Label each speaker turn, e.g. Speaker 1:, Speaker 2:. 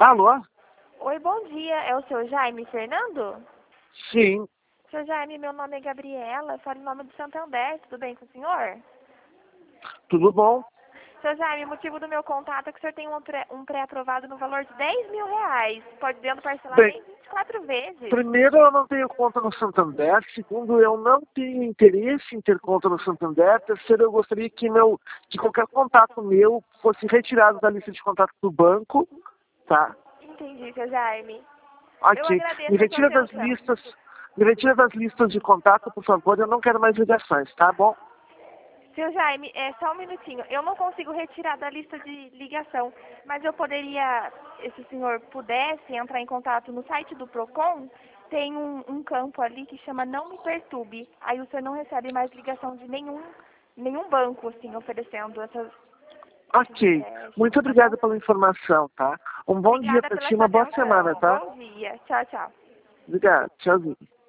Speaker 1: Alô?
Speaker 2: Oi, bom dia. É o seu Jaime Fernando?
Speaker 1: Sim,
Speaker 2: Seu Jaime, meu nome é Gabriela, falo em nome do Santander. Tudo bem com o senhor?
Speaker 1: tudo bom?
Speaker 2: Seu Jaime, o motivo do meu contato é que o senhor tem um pré-aprovado no valor de R$ 10.000, podendo parcelar
Speaker 1: Bem,
Speaker 2: em 24 vezes.
Speaker 1: primeiro, eu não tenho conta no Santander. Segundo, eu não tenho interesse em ter conta no Santander. Terceiro, eu gostaria que qualquer contato meu fosse retirado da lista de contato do banco, tá?
Speaker 2: Entendi, seu Jaime. Eu
Speaker 1: Ok. Me
Speaker 2: agradeço a sua
Speaker 1: retira das
Speaker 2: atenção.
Speaker 1: listas, me retira das listas de contato, por favor. Eu não quero mais ligações, tá bom?
Speaker 2: Seu Jaime, só um minutinho. Eu não consigo retirar da lista de ligação, mas eu poderia, se o senhor pudesse, entrar em contato no site do Procon. Tem um campo ali que chama Não Me Perturbe. Aí o senhor não recebe mais ligação de nenhum banco, assim, oferecendo esses
Speaker 1: Ok.
Speaker 2: empréstimos,
Speaker 1: Muito
Speaker 2: tá bom?
Speaker 1: obrigado pela informação, tá? Um bom dia
Speaker 2: Obrigada
Speaker 1: para
Speaker 2: pela
Speaker 1: ti,
Speaker 2: sua
Speaker 1: uma boa semana,
Speaker 2: atenção.
Speaker 1: tá?
Speaker 2: Bom dia. Tchau, tchau.
Speaker 1: Obrigado. Tchauzinho.